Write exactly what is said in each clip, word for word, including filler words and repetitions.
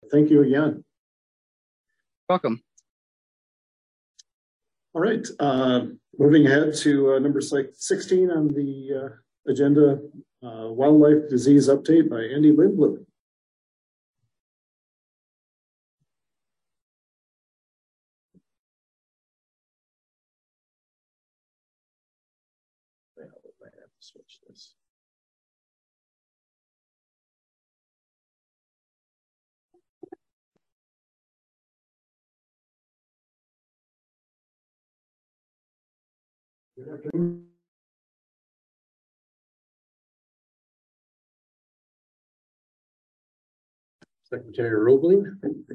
Thank you again. Welcome. All right, uh, moving ahead to uh, number sixteen on the uh, agenda, uh, wildlife disease update by Andy Lindblom. I have to switch this. Good afternoon. Secretary Roebling.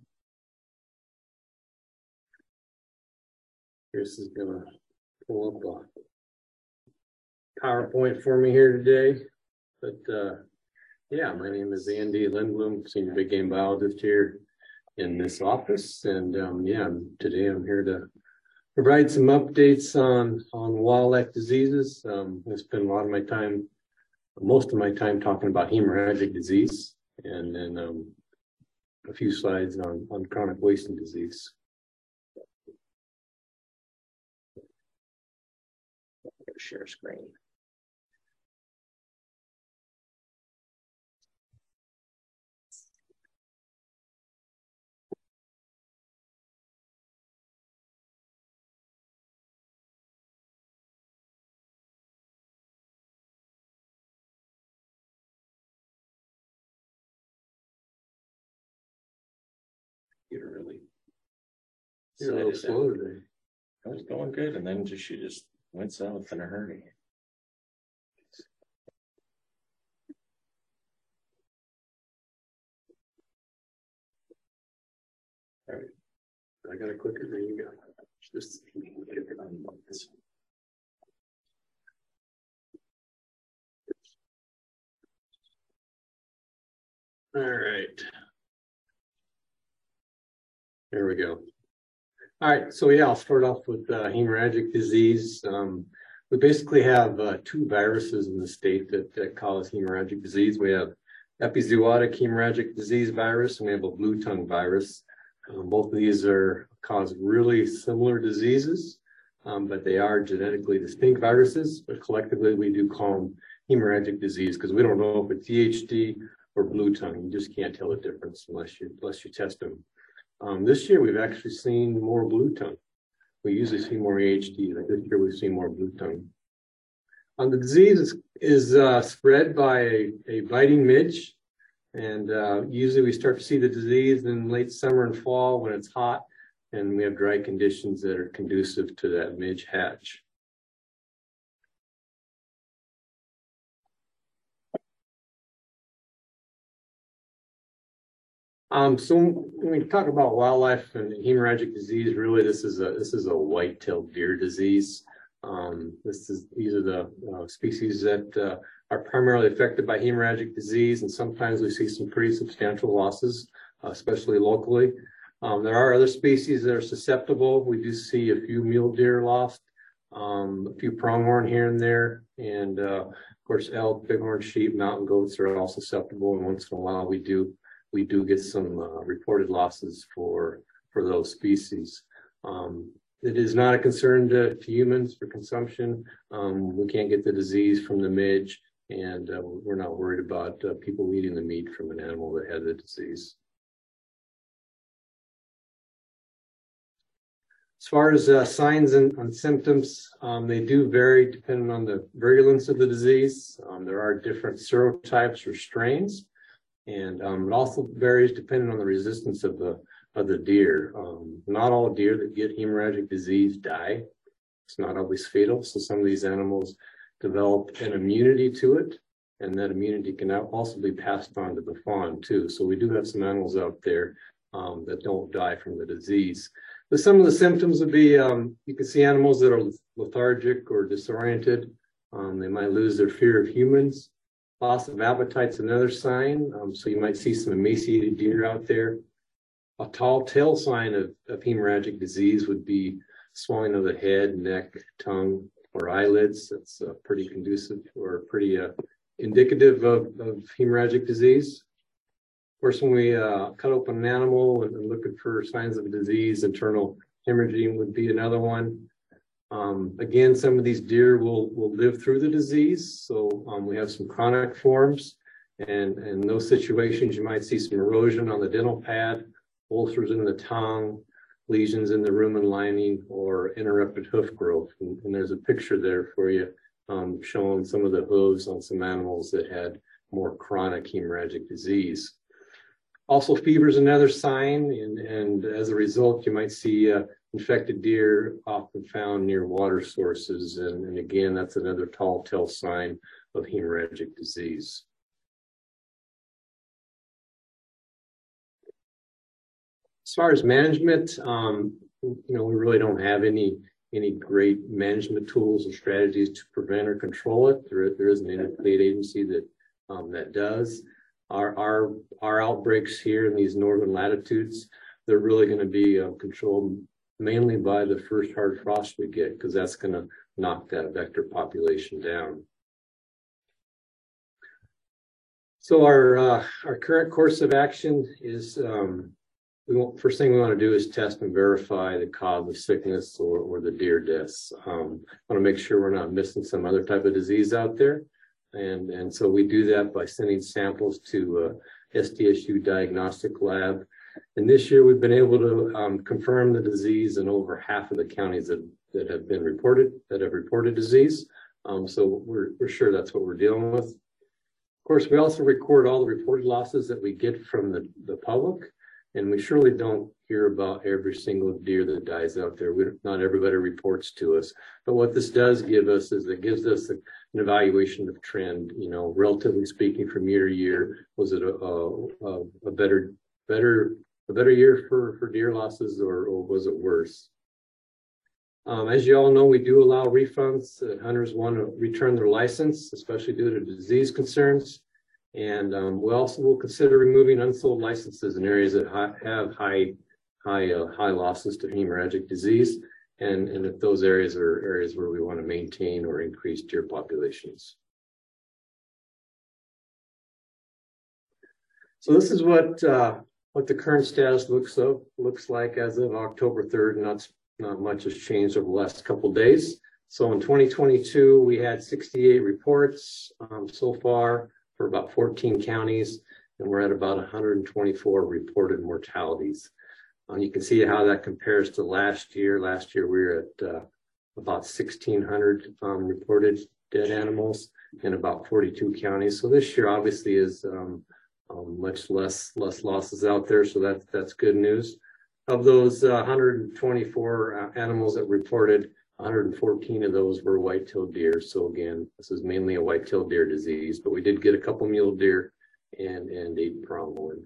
Chris is gonna pull up a PowerPoint for me here today. But uh, yeah, my name is Andy Lindblom, senior big game biologist here in this office. And um, yeah, today I'm here to provide some updates on, on wildlife diseases. Um, I spend a lot of my time, most of my time talking about hemorrhagic disease, and then um, a few slides on, on chronic wasting disease. Share screen. You're really you're a little slow today. I was going good, and then just she just went south in a hurry. All right, I got a clicker. There you go. Just get it on this. All right. There we go. All right, so yeah, I'll start off with uh, hemorrhagic disease. Um, we basically have uh, two viruses in the state that, that cause hemorrhagic disease. We have epizootic hemorrhagic disease virus, and we have a blue tongue virus. Um, both of these are cause really similar diseases, um, but they are genetically distinct viruses. But collectively, we do call them hemorrhagic disease because we don't know if it's E H D or blue tongue. You just can't tell the difference unless you unless you test them. Um, this year, we've actually seen more blue tongue. We usually see more E H D. Like this year, we've seen more blue tongue. Um, the disease is, is uh, spread by a, a biting midge. And uh, usually we start to see the disease in late summer and fall when it's hot and we have dry conditions that are conducive to that midge hatch. Um, so when we talk about wildlife and hemorrhagic disease, really this is a this is a white-tailed deer disease. Um, this is these are the uh, species that uh, are primarily affected by hemorrhagic disease, and sometimes we see some pretty substantial losses, uh, especially locally. Um, there are other species that are susceptible. We do see a few mule deer lost, um, a few pronghorn here and there, and uh, of course elk, bighorn sheep, mountain goats are all susceptible, and once in a while we do. We do get some uh, reported losses for, for those species. Um, it is not a concern to, to humans for consumption. Um, we can't get the disease from the midge, and uh, we're not worried about uh, people eating the meat from an animal that had the disease. As far as uh, signs and, and symptoms, um, they do vary depending on the virulence of the disease. Um, there are different serotypes or strains. And um, it also varies depending on the resistance of the of the deer. Um, not all deer that get hemorrhagic disease die. It's not always fatal. So some of these animals develop an immunity to it, and that immunity can also be passed on to the fawn too. So we do have some animals out there um, that don't die from the disease. But some of the symptoms would be um, you can see animals that are lethargic or disoriented. Um, they might lose their fear of humans. Loss of appetite's another sign. Um, so you might see some emaciated deer out there. A tall tail sign of, of hemorrhagic disease would be swelling of the head, neck, tongue, or eyelids. That's uh, pretty conducive or pretty uh, indicative of, of hemorrhagic disease. course, when we uh, cut open an animal and, and looking for signs of a disease, internal hemorrhaging would be another one. Um, again, some of these deer will will live through the disease, so um, we have some chronic forms, and, and in those situations, you might see some erosion on the dental pad, ulcers in the tongue, lesions in the rumen lining, or interrupted hoof growth. And, and there's a picture there for you um, showing some of the hooves on some animals that had more chronic hemorrhagic disease. Also, fever is another sign, and, and as a result, you might see uh, infected deer often found near water sources. And, and again, that's another tall tale sign of hemorrhagic disease. As far as management, um, you know, we really don't have any any great management tools or strategies to prevent or control it. There, there isn't any state agency that um, that does. Our, our our outbreaks here in these northern latitudes, they're really going to be uh, controlled mainly by the first hard frost we get, because that's going to knock that vector population down. So our uh, our current course of action is, um, we want, first thing we want to do is test and verify the cause of sickness or, or the deer deaths. Um, want to make sure we're not missing some other type of disease out there. And, and so we do that by sending samples to uh, S D S U Diagnostic Lab. And this year we've been able to um, confirm the disease in over half of the counties that, that have been reported, that have reported disease. Um, so we're, we're sure that's what we're dealing with. Of course, we also record all the reported losses that we get from the, the public. And we surely don't hear about every single deer that dies out there. We, not everybody reports to us. But what this does give us is it gives us a, an evaluation of trend. You know, relatively speaking, from year to year, was it a, a, a better, better, a better year for, for deer losses, or, or was it worse? Um, as you all know, we do allow refunds. Uh, hunters want to return their license, especially due to disease concerns. And um, we also will consider removing unsold licenses in areas that ha have high, high, uh, high losses to hemorrhagic disease, and and if those areas are areas where we want to maintain or increase deer populations. So this is what uh, what the current status looks of looks like as of October third. Not not much has changed over the last couple of days. So in twenty twenty-two, we had sixty-eight reports um, so far, for about fourteen counties, and we're at about one hundred twenty-four reported mortalities. Um, you can see how that compares to last year. Last year we were at uh, about sixteen hundred um, reported dead animals in about forty-two counties. So this year obviously is um, um, much less less losses out there. So that's that's good news. Of those uh, one hundred twenty-four uh, animals that reported, one hundred fourteen of those were white-tailed deer. So again, this is mainly a white-tailed deer disease, but we did get a couple mule deer and, and eight pronghorn.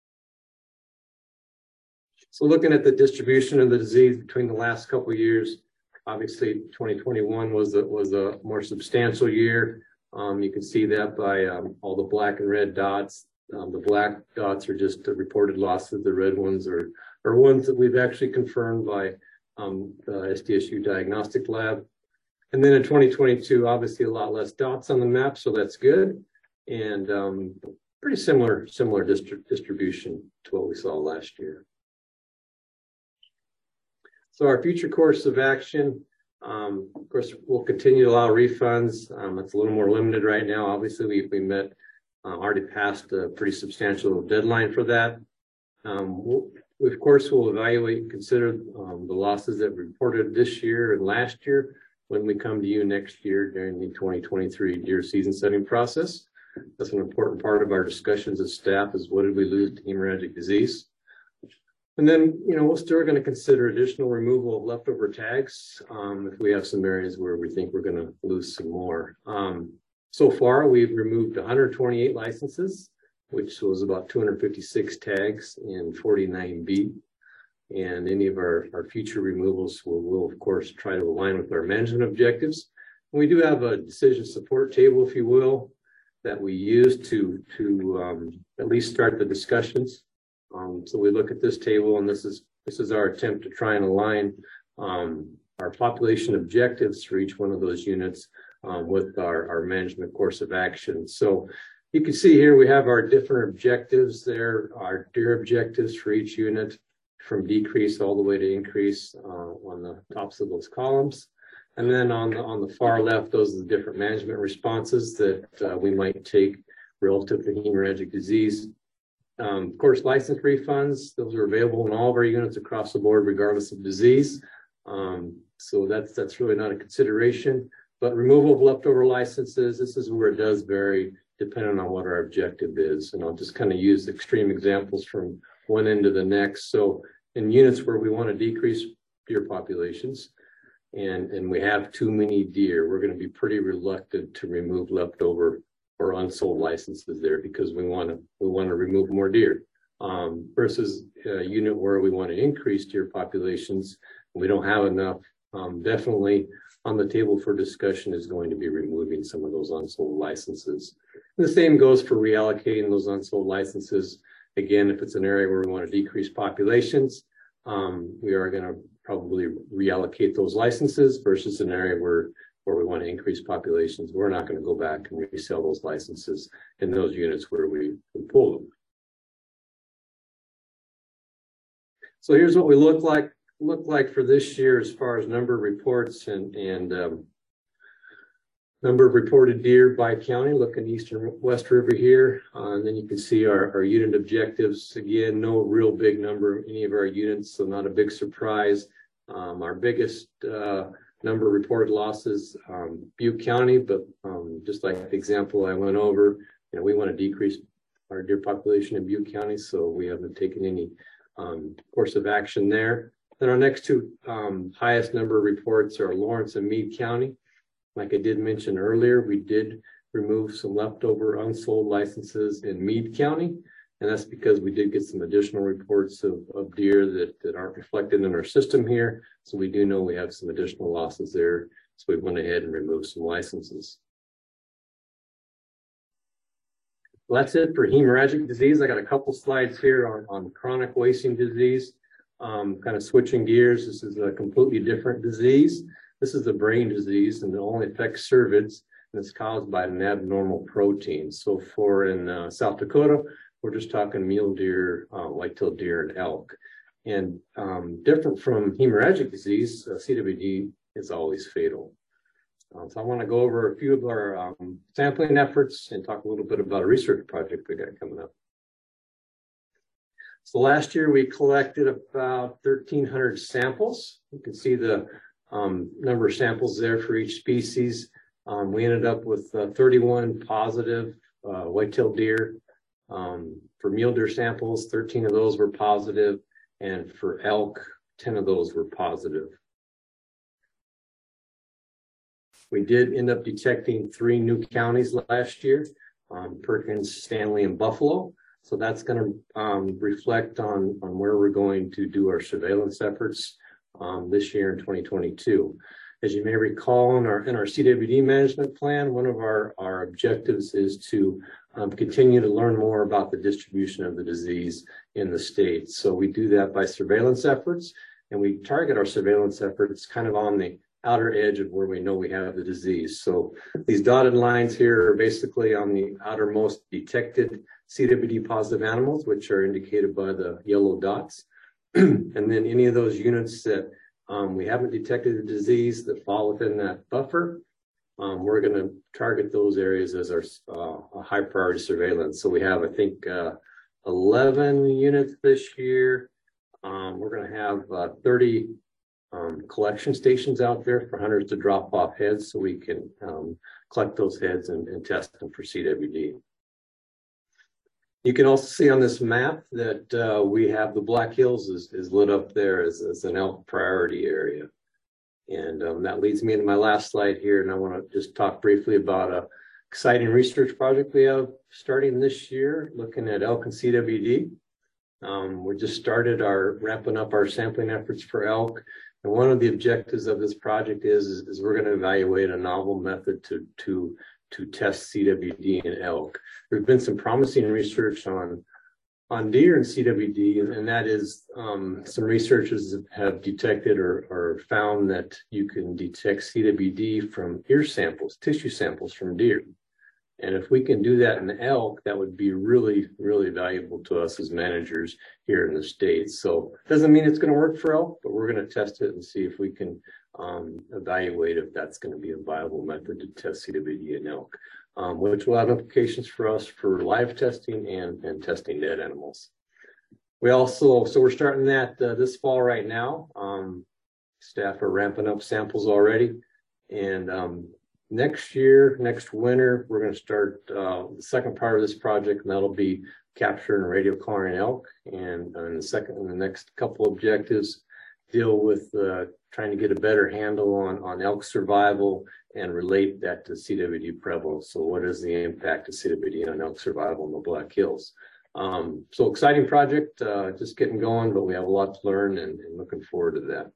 So looking at the distribution of the disease between the last couple of years, obviously twenty twenty-one was a, was a more substantial year. Um, you can see that by um, all the black and red dots. Um, the black dots are just the reported losses. The red ones are, are ones that we've actually confirmed by Um, the S D S U Diagnostic Lab. And then in twenty twenty-two, obviously a lot less dots on the map, so that's good. And um, pretty similar, similar distri distribution to what we saw last year. So our future course of action, um, of course, we'll continue to allow refunds. Um, it's a little more limited right now. Obviously, we, we met, uh, already passed a pretty substantial deadline for that. Um, we'll, We, of course, will evaluate and consider um, the losses that were reported this year and last year when we come to you next year during the twenty twenty-three deer season setting process. That's an important part of our discussions as staff, is what did we lose to hemorrhagic disease? And then, you know, we're still going to consider additional removal of leftover tags um, if we have some areas where we think we're going to lose some more. Um, so far, we've removed one hundred twenty-eight licenses, which was about two hundred fifty-six tags in forty-nine beat. And any of our, our future removals will, will, of course, try to align with our management objectives. And we do have a decision support table, if you will, that we use to, to um, at least start the discussions. Um, so we look at this table, and this is, this is our attempt to try and align um, our population objectives for each one of those units um, with our, our management course of action. So you can see here we have our different objectives there, our deer objectives for each unit, from decrease all the way to increase uh, on the tops of those columns. And then on the, on the far left, those are the different management responses that uh, we might take relative to hemorrhagic disease. Um, of course, license refunds, those are available in all of our units across the board, regardless of disease. Um, so that's, that's really not a consideration. But removal of leftover licenses, this is where it does vary depending on what our objective is. And I'll just kind of use extreme examples from one end to the next. So in units where we want to decrease deer populations and, and we have too many deer, we're going to be pretty reluctant to remove leftover or unsold licenses there because we want to we want to remove more deer. Um, versus a unit where we want to increase deer populations, we don't have enough. Um, definitely on the table for discussion is going to be removing some of those unsold licenses. The same goes for reallocating those unsold licenses. Again, if it's an area where we want to decrease populations, um, we are going to probably reallocate those licenses versus an area where, where we want to increase populations. We're not going to go back and resell those licenses in those units where we, we pull them. So here's what we look like look like for this year as far as number of reports and, and um, number of reported deer by county, looking east and west river here. Uh, and then you can see our, our unit objectives. Again, no real big number in any of our units, so not a big surprise. Um, our biggest uh, number of reported losses, um, Butte County, but um, just like the example I went over, you know, we want to decrease our deer population in Butte County, so we haven't taken any um, course of action there. Then our next two um, highest number of reports are Lawrence and Meade County. Like I did mention earlier, we did remove some leftover unsold licenses in Meade County, and that's because we did get some additional reports of, of deer that, that aren't reflected in our system here. So we do know we have some additional losses there. So we went ahead and removed some licenses. Well, that's it for hemorrhagic disease. I got a couple slides here on, on chronic wasting disease. Um, kind of switching gears, this is a completely different disease. This is a brain disease and it only affects cervids and it's caused by an abnormal protein. So for in uh, South Dakota, we're just talking mule deer, uh, white-tailed deer, and elk. And um, different from hemorrhagic disease, uh, C W D is always fatal. Uh, so I want to go over a few of our um, sampling efforts and talk a little bit about a research project we got coming up. So last year we collected about thirteen hundred samples. You can see the um, number of samples there for each species. Um, we ended up with uh, thirty-one positive uh, white-tailed deer. Um, for mule deer samples, thirteen of those were positive, and for elk, ten of those were positive. We did end up detecting three new counties last year, um, Perkins, Stanley, and Buffalo. So that's going to um, reflect on, on where we're going to do our surveillance efforts um, this year in twenty twenty-two. As you may recall, in our, in our C W D management plan, one of our, our objectives is to um, continue to learn more about the distribution of the disease in the state. So we do that by surveillance efforts, and we target our surveillance efforts kind of on the outer edge of where we know we have the disease. So these dotted lines here are basically on the outermost detected C W D positive animals, which are indicated by the yellow dots. And then any of those units that um, we haven't detected the disease that fall within that buffer, um, we're going to target those areas as our uh, high priority surveillance. So we have, I think, uh, eleven units this year. Um, we're going to have uh, thirty um, collection stations out there for hunters to drop off heads so we can um, collect those heads and, and test them for C W D. You can also see on this map that uh, we have the Black Hills is, is lit up there as, as an elk priority area. And um, that leads me into my last slide here. And I want to just talk briefly about a exciting research project we have starting this year, looking at elk and C W D. Um, we just started our ramping up our sampling efforts for elk. And one of the objectives of this project is, is, is we're going to evaluate a novel method to, to to test C W D in elk. There's been some promising research on, on deer and C W D, and, and that is um, some researchers have detected or, or found that you can detect C W D from ear samples, tissue samples from deer. And if we can do that in elk, that would be really, really valuable to us as managers here in the state. So doesn't mean it's going to work for elk, but we're going to test it and see if we can um, evaluate if that's going to be a viable method to test C W D in elk, um, which will have implications for us for live testing and, and testing dead animals. We also, so we're starting that uh, this fall right now. Um, staff are ramping up samples already. And um, next year, next winter, we're going to start uh, the second part of this project, and that'll be capturing radio collaring elk. And, uh, in the second, in the next couple objectives, deal with uh, trying to get a better handle on, on elk survival and relate that to C W D prevalence. So what is the impact of C W D on elk survival in the Black Hills? Um, so exciting project, uh, just getting going, but we have a lot to learn and, and looking forward to that.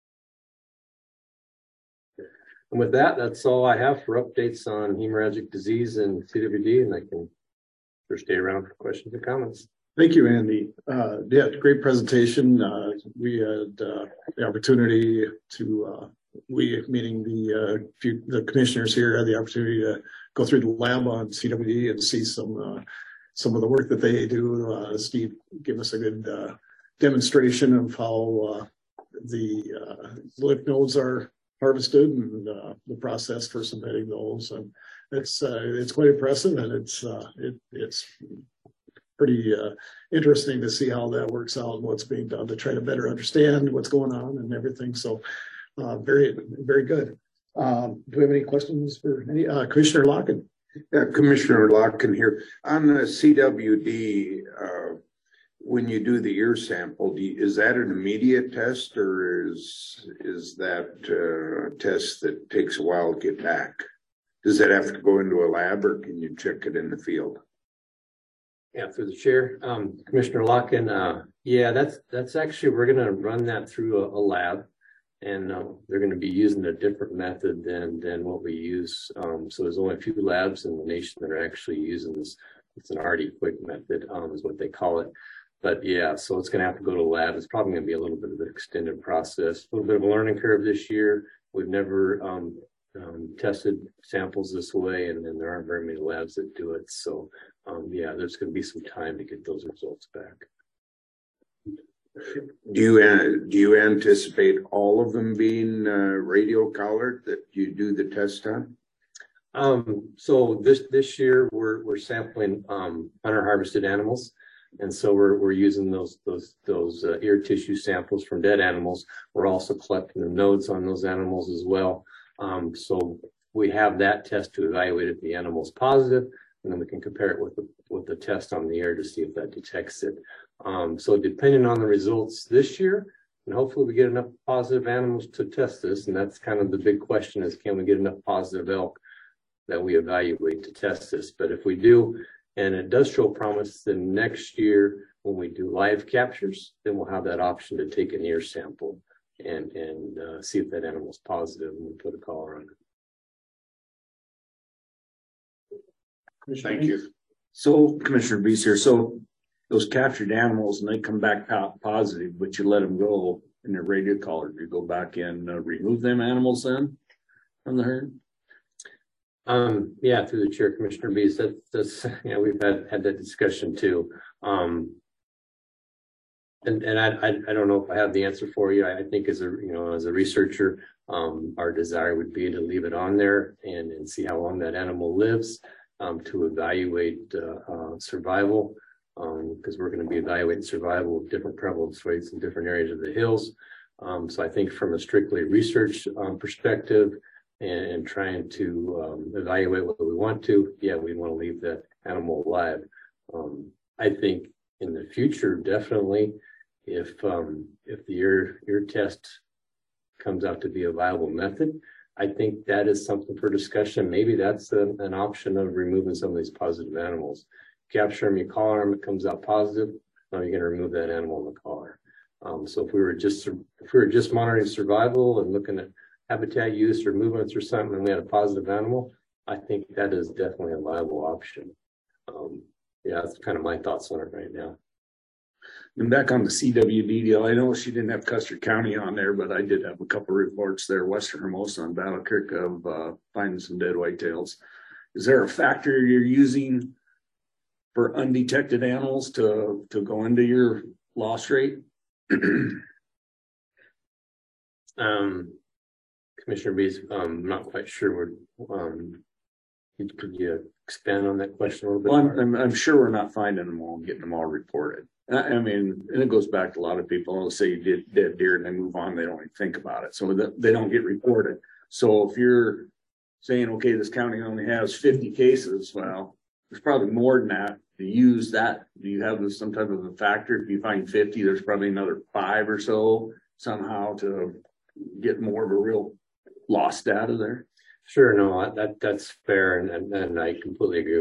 And with that, that's all I have for updates on hemorrhagic disease and C W D, and I can stay around for questions and comments. Thank you, Andy. Uh, yeah, great presentation. Uh, we had uh, the opportunity to, uh, we, meaning the uh, few, the commissioners here, had the opportunity to go through the lab on C W D and see some uh, some of the work that they do. Uh, Steve gave us a good uh, demonstration of how uh, the uh, lymph nodes are harvested and uh, the process for submitting those. And it's uh, it's quite impressive, and it's uh, it, it's pretty uh, interesting to see how that works out and what's being done to try to better understand what's going on and everything. So uh, very, very good. Um, do we have any questions for any uh, Commissioner Locken? Yeah, Commissioner Locken here. On the C W D, uh, when you do the ear sample, do you, is that an immediate test, or is is that uh, a test that takes a while to get back? Does that have to go into a lab, or can you check it in the field? Yeah, through the chair, um, Commissioner Locken. Uh, yeah, that's that's actually, we're going to run that through a, a lab. And uh, they're going to be using a different method than than what we use. Um, so there's only a few labs in the nation that are actually using this. It's an R D quick method, um, is what they call it. But yeah, so it's going to have to go to a lab. It's probably going to be a little bit of an extended process, a little bit of a learning curve this year. We've never um, um, tested samples this way, and, and there aren't very many labs that do it. So um, yeah, there's going to be some time to get those results back. Do you uh, do you anticipate all of them being uh, radio collared that you do the test on? Um, so this this year we're we're sampling um, hunter harvested animals, and so we're we're using those those those uh, ear tissue samples from dead animals. We're also collecting the nodes on those animals as well. Um, so we have that test to evaluate if the animal's positive, and then we can compare it with the with the test on the ear to see if that detects it. Um, so depending on the results this year, and hopefully we get enough positive animals to test this, and that's kind of the big question is, can we get enough positive elk that we evaluate to test this? But if we do, and it does show promise, then next year when we do live captures, then we'll have that option to take an ear sample and, and uh, see if that animal's positive, and we put a collar on it. Thank you. So Commissioner Beast here. So those captured animals, and they come back positive, but you let them go in their radio collar. You go back and uh, remove them animals then from the herd? Um, yeah, through the chair, Commissioner Beast, that, that's, you know, we've had, had that discussion too. Um, and and I, I, I don't know if I have the answer for you. I, I think as a, you know, as a researcher, um, our desire would be to leave it on there and, and see how long that animal lives, um, to evaluate uh, uh, survival. Because um, we're going to be evaluating survival of different prevalence rates in different areas of the hills. Um, so I think from a strictly research um, perspective and, and trying to um, evaluate what we want to, yeah, we want to leave that animal alive. Um, I think in the future, definitely, if um, if the ear, ear test comes out to be a viable method, I think that is something for discussion. Maybe that's a, an option of removing some of these positive animals. Capture them, you collar them, it comes out positive. Now you're going to remove that animal in the collar. Um, so if we were just if we were just monitoring survival and looking at habitat use or movements or something, and we had a positive animal, I think that is definitely a viable option. Um, yeah, that's kind of my thoughts on it right now. And back on the C W D deal, I know she didn't have Custer County on there, but I did have a couple of reports there, Western Hermosa and Battle Creek, of uh, finding some dead whitetails. is there a factor you're using for undetected animals to, to go into your loss rate? Um, Commissioner Bees, um, not quite sure what, um, could could you expand on that question a little bit? Well, I'm, more? I'm, I'm sure we're not finding them all and getting them all reported. I, I mean, and it goes back to a lot of people, they'll say you did dead deer and they move on, they don't even think about it. So that they don't get reported. So if you're saying, okay, this county only has fifty cases, well, there's probably more than that. To use that, do you have some type of a factor? If you find fifty, there's probably another five or so somehow to get more of a real loss data there. Sure, no, that, that's fair, and, and, and I completely agree